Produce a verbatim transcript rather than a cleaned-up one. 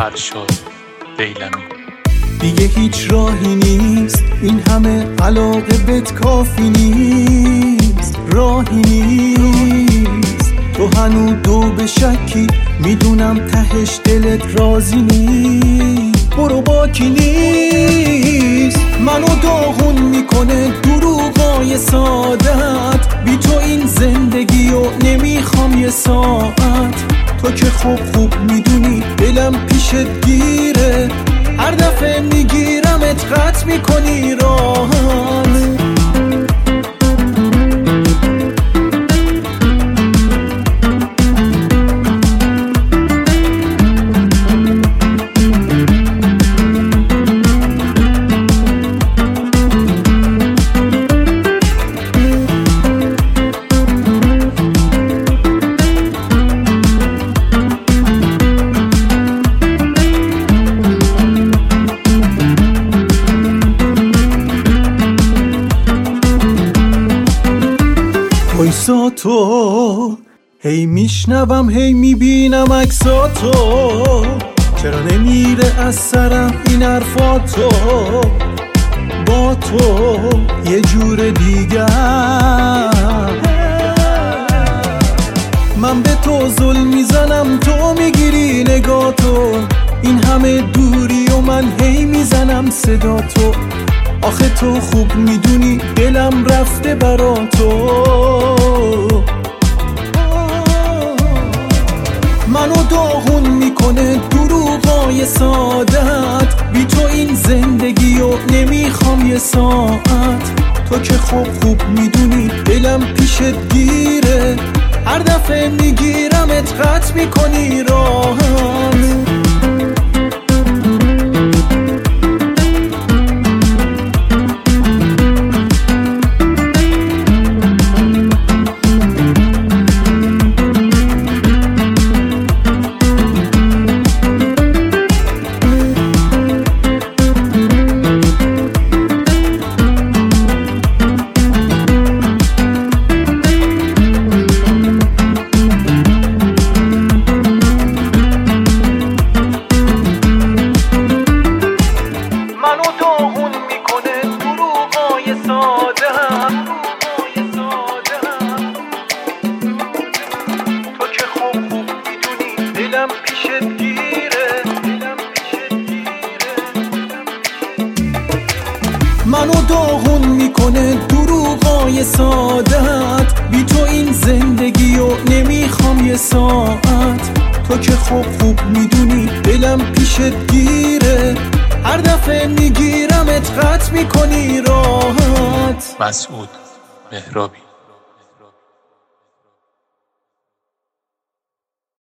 فرشاد دیلمی. دیگه هیچ راهی نیست، این همه علاقه بهت کافی نیست، راهی نیست. تو هنو دو به شکی، میدونم تهش دلت راضی نیست، برو باکی نیست. منو داغون میکنه دروغای سادت، بی تو این زندگی و نمیخوام یه ساعت. تو که خوب خوب میدونی دلم پیشت گیره، هر دفعه میگیرمت قطع میکنی راحت. وایساتو هی میشنوم هی میبینم عکساتو، چرا نمیره از سرم این حرفاتو؟ با تو یه جور دیگر، من به تو ظلم میزنم تو میگیری نگاتو، این همه دوری و من هی میزنم صداتو. آخه تو خوب میدونی دلم رفته برا تو، منو داغون میکنه دروغای سادت، بی تو این زندگی و نمیخوام یه ساعت. تو که خوب خوب میدونی دلم پیشت گیره، هر دفعه میگیرمت قطع میکنی راحت. منو داغون میکنه دروغای سادت، بی تو این زندگی و نمیخوام یه ساعت. تو که خوب خوب میدونی دلم پیشت گیره، هر دفعه میگیرمت قطع میکنی راحت. مسعود مهرابی.